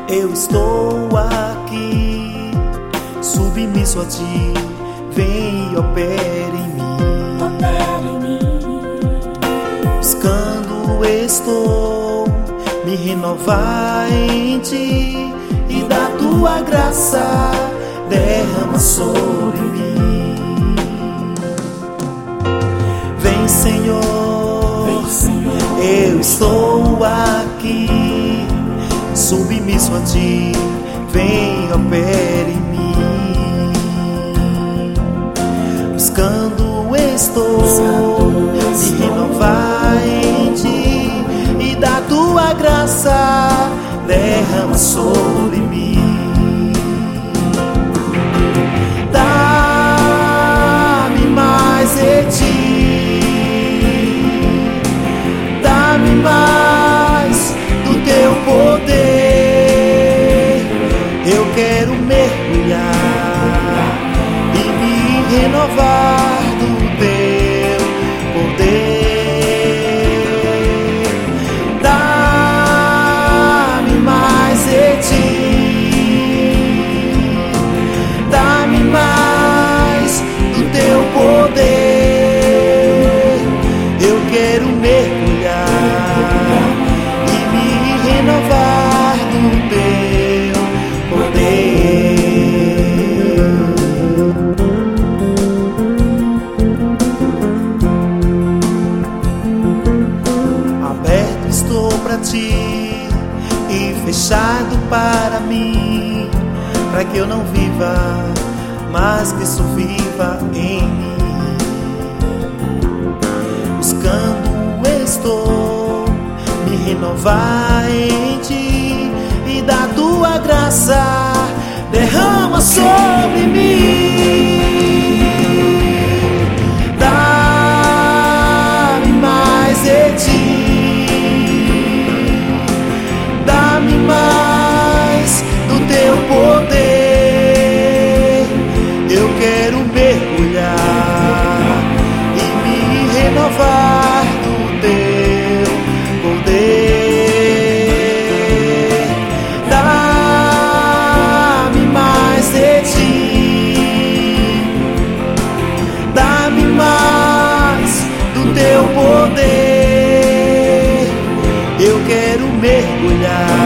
Eu estou aqui, submisso a ti. Vem e opera em mim. Buscando estou, me renovar em ti, e da tua graça derrama sobre mim. Vem, Senhor, eu estou aqui, submisso a ti. Vem, opera em mim. Buscando estou, me renovar em ti, e da tua graça derrama sobre mim. Dá-me mais de ti, dá-me mais do teu poder. Eu quero mergulhar e me renovar do teu poder. Dá-me mais de ti, dá-me mais do teu poder. Eu quero mergulhar e me renovar do teu poder. Aberto estou para ti e fechado para mim, para que eu não viva, mas Cristo viva em mim. Buscando estou, me renovar em ti, e da tua graça derrama sobre mim. Dá-me mais de ti, dá-me mais do teu poder. Eu quero mergulhar e me renovar do teu poder. Dá-me mais de ti, dá-me mais do teu poder. Eu quero mergulhar